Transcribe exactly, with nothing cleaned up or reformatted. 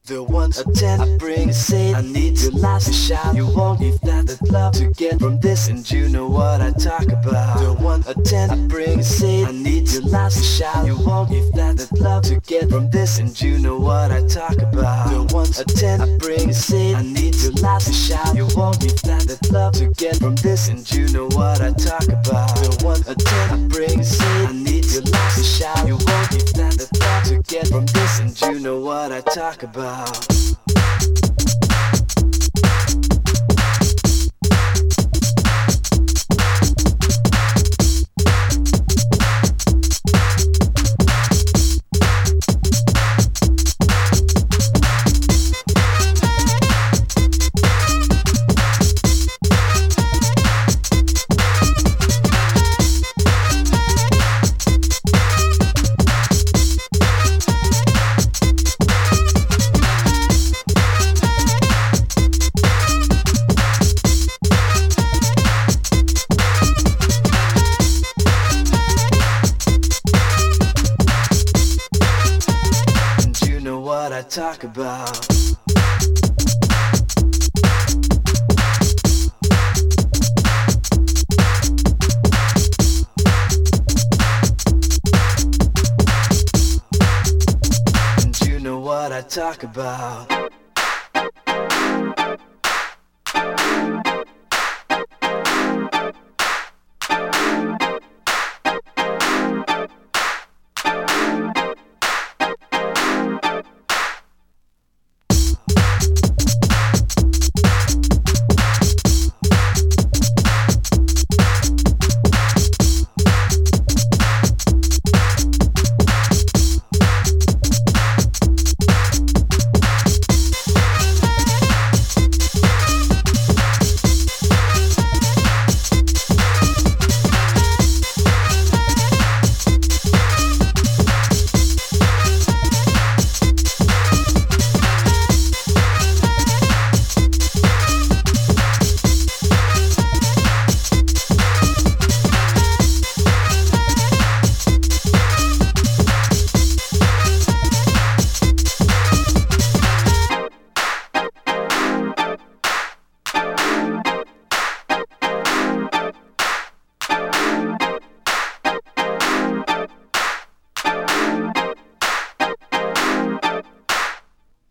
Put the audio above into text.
The ones a ten I bring, say I need your last shot. You won't give that that love to get from this, and you know what I talk about. The one a ten I bring, say I need your last shot. You won't give that that love to get from this, and you know what I talk about. The one a ten I bring, say I need your last shot. You won't give that that love to get from this, and you know what I talk about. The one a ten I bring, say I need your last shot. You won't give that that love to get from this, and you know what I talk about. Talk about. And you know what I talk about.